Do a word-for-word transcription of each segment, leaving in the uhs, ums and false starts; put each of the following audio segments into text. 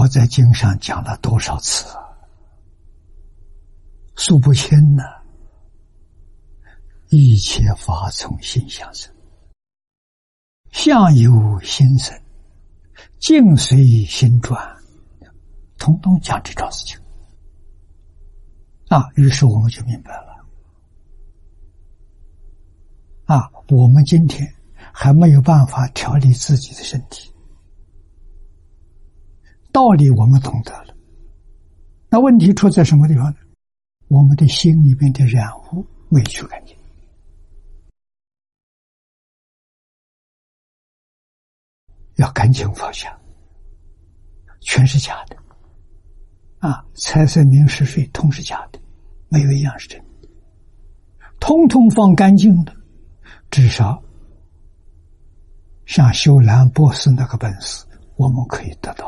在经上讲了多少次啊？数不清呢。一切法从心想生，相由心生，境随心转，统统讲这桩事情啊。于是我们就明白了啊，我们今天还没有办法调理自己的身体，道理我们懂得了，那问题出在什么地方呢？我们的心里面的染污没去干净。要赶紧放下，全是假的啊！财色名食睡通是假的，没有一样是真的，通通放干净的，至少像修兰波斯那个本事我们可以得到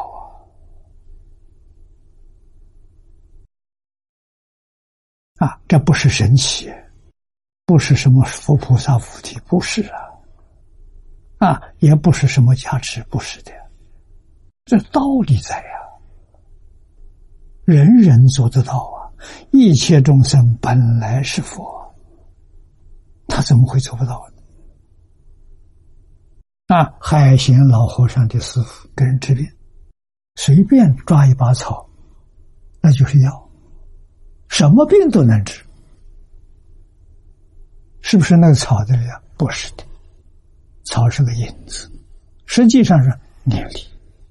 啊！啊，这不是神奇，不是什么佛菩萨附体，不是啊啊，也不是什么加持，不是的，这道理在呀、啊，人人做得到啊！一切众生本来是佛，他怎么会做不到呢？啊，海贤老和尚的师父给人治病，随便抓一把草，那就是药，什么病都能治，是不是那个草的力量？不是的。草是个引子，实际上是念力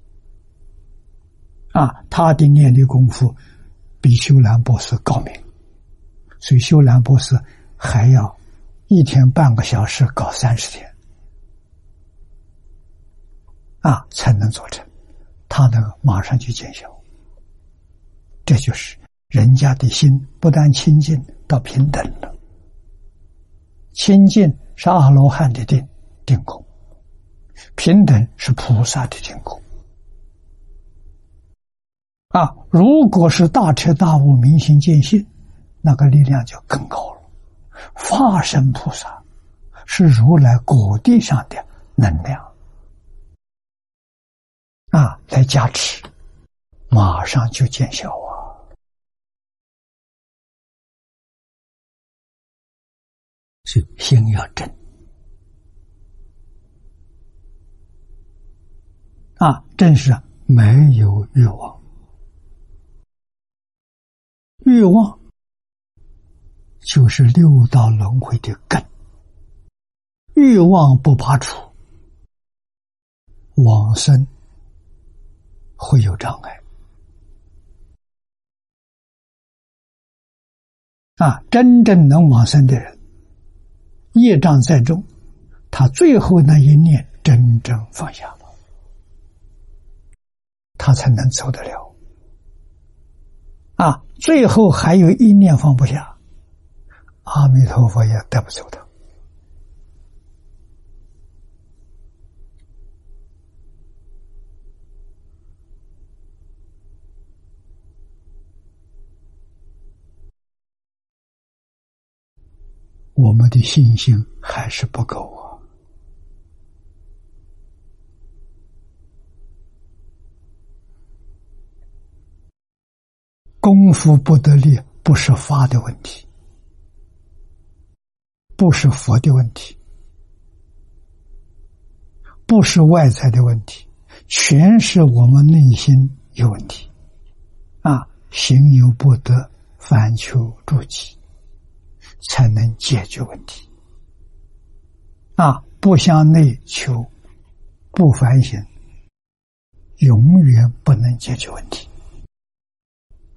啊，他的念力功夫比修兰波斯高明，所以修兰波斯还要一天半个小时搞三十天啊，才能做成，他那个马上就见效。这就是人家的心不但清净到平等了，清净是阿罗汉的定定功，平等是菩萨的定功啊！如果是大彻大悟、明心见性，那个力量就更高了。化身菩萨是如来果地上的能量啊，来加持，马上就见效啊！所以心要正。啊，正是没有欲望，欲望就是六道轮回的根，欲望不拔除，往生会有障碍啊！真正能往生的人，业障再重，他最后那一念真正放下了，他才能走得了啊！最后还有一念放不下，阿弥陀佛也带不走他。我们的信心还是不够啊！功夫不得力，不是法的问题，不是佛的问题，不是外在的问题，全是我们内心有问题啊！行有不得，反求诸己，才能解决问题啊！不向内求，不反省，永远不能解决问题。